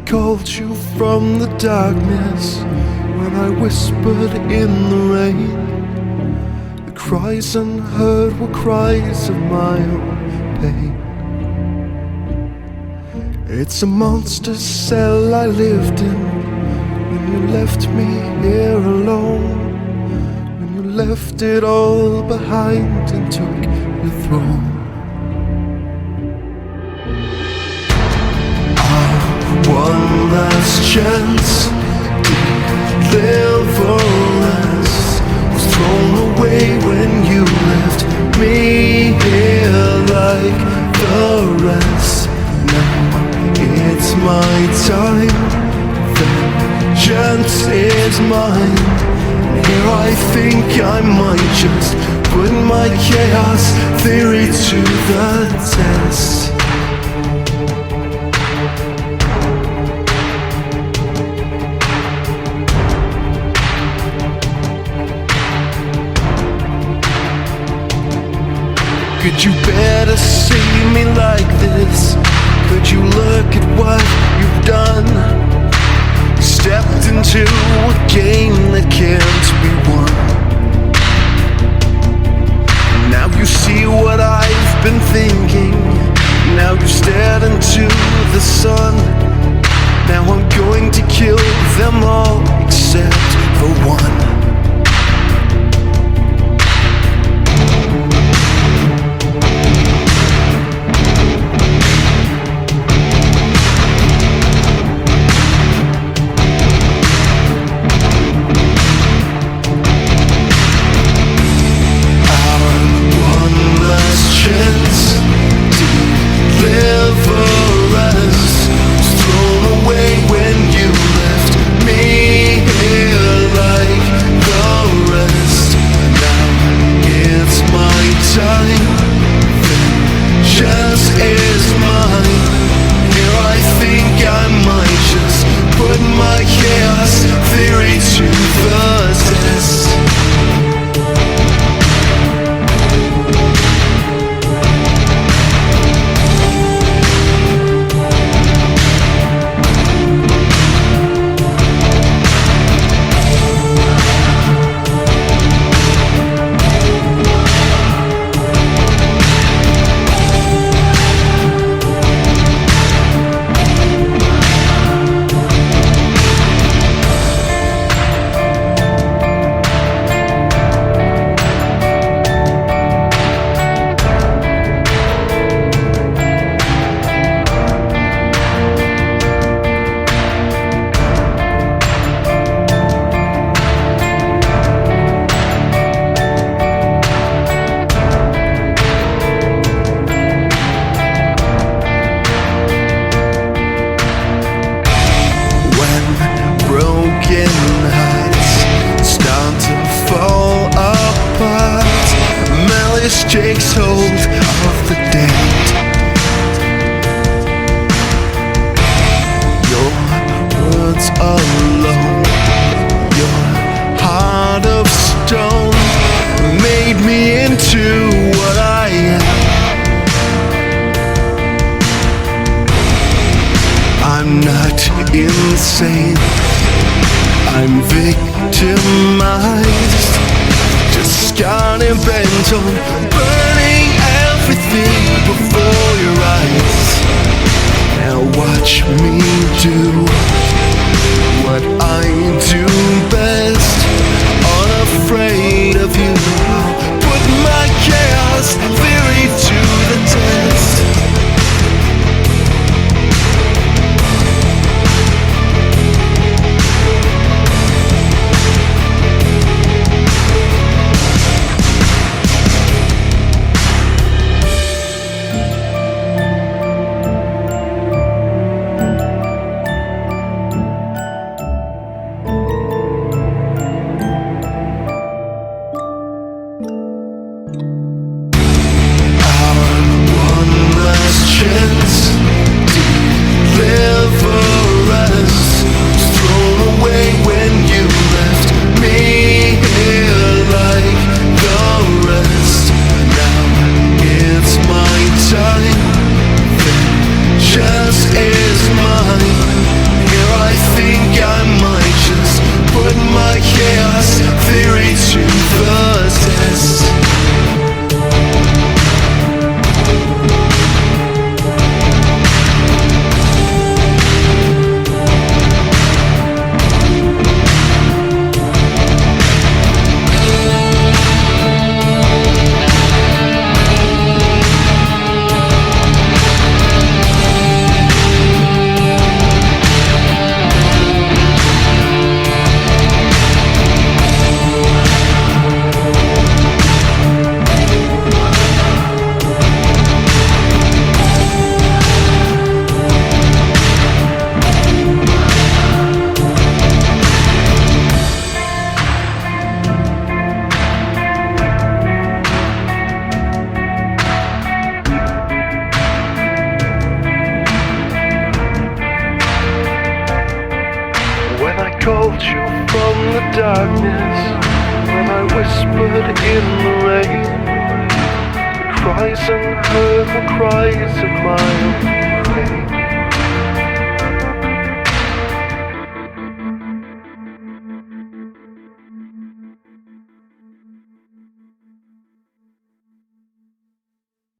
called you from the darkness when I whispered in the rain. The cries unheard were cries of my own pain. It's a monster cell I lived in when you left me here alone, when you left it all behind and took your throne. One last chance to deliverance was thrown away when you left me here like the rest. Now it's my time, vengeance is mine. And here I think I might just put my chaos theory to the test. Could you bear to see me like this? Could you look at what you've done? Stepped into a game that can't be won. Now you see what I've been thinking. Now you stared into the sun. Now I'm going to kill them all except for one. Takes hold of the dead. Your words alone, your heart of stone, made me into what I am. I'm not insane, I'm victimized, just scarred and bent on burning everything before your eyes. Now watch me do what I do best, unafraid of you. I'll put my chaos theory to the test. the darkness when I whispered in the rain. The cries unheard were cries of mine.